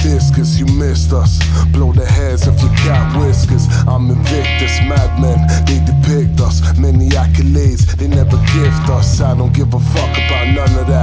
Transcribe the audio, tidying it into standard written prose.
discus, you missed us. Blow the heads of your cat whiskers. I'm Invictus, madmen, they depict us. Many accolades, they never gift us. I don't give a fuck about none of that.